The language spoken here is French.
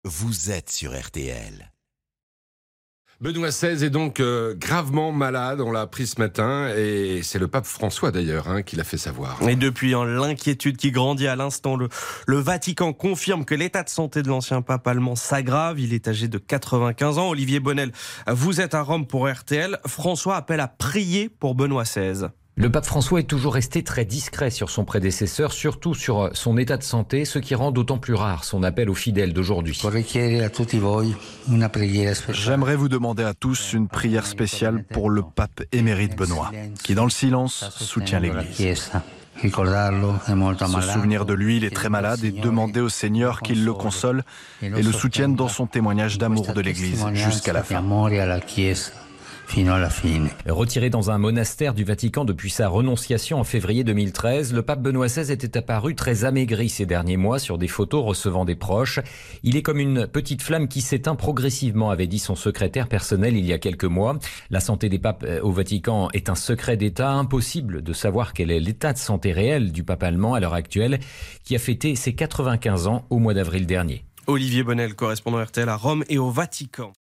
vous êtes sur RTL. Benoît XVI est donc gravement malade, on l'a appris ce matin, et c'est le pape François d'ailleurs qui l'a fait savoir. Et depuis l'inquiétude qui grandit à l'instant, le Vatican confirme que l'état de santé de l'ancien pape allemand s'aggrave. Il est âgé de 95 ans. Olivier Bonnel, vous êtes à Rome pour RTL. François appelle à prier pour Benoît XVI. Le pape François est toujours resté très discret sur son prédécesseur, surtout sur son état de santé, ce qui rend d'autant plus rare son appel aux fidèles d'aujourd'hui. J'aimerais vous demander à tous une prière spéciale pour le pape émérite Benoît, qui dans le silence soutient l'Église. Se souvenir de lui, il est très malade, et demander au Seigneur qu'il le console et le soutienne dans son témoignage d'amour de l'Église jusqu'à la fin. Retiré dans un monastère du Vatican depuis sa renonciation en février 2013, le pape Benoît XVI était apparu très amaigri ces derniers mois sur des photos recevant des proches. Il est comme une petite flamme qui s'éteint progressivement, avait dit son secrétaire personnel il y a quelques mois. La santé des papes au Vatican est un secret d'État, impossible de savoir quel est l'état de santé réel du pape allemand à l'heure actuelle, qui a fêté ses 95 ans au mois d'avril dernier. Olivier Bonnel, correspondant RTL à Rome et au Vatican.